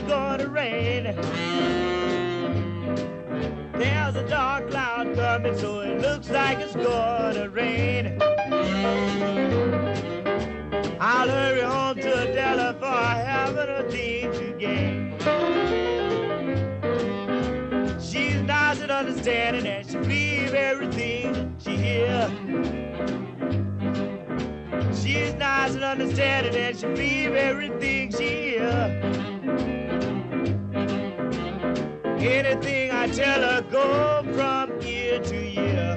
gonna rain. There's a dark cloud coming, so it looks like it's gonna rain. I'll hurry home to Adela, for I haven't a thing to gain. She's nice and understanding, and she believes everything she hears. She's nice and understanding, and she believes everything she hears. Anything I tell her go from year to year.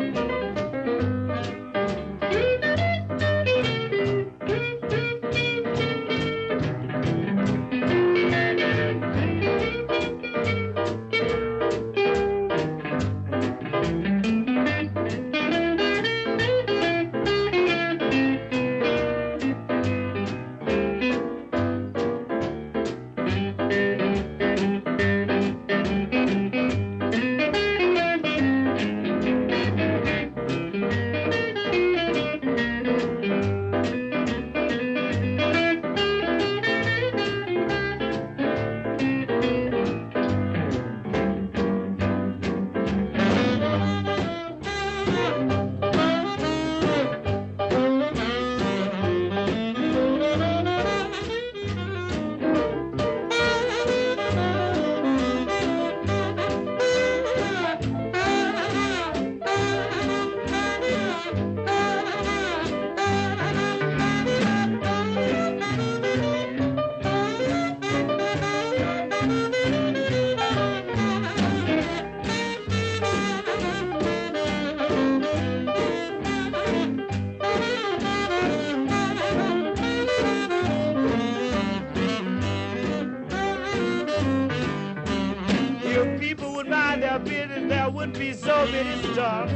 If people would mind their business, there wouldn't be so many stars.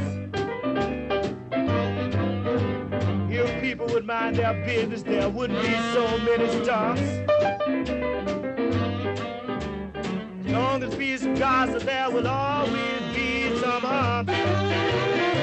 If people would mind their business, there wouldn't be so many stars. As long as peace and gossip, there will always be some harm.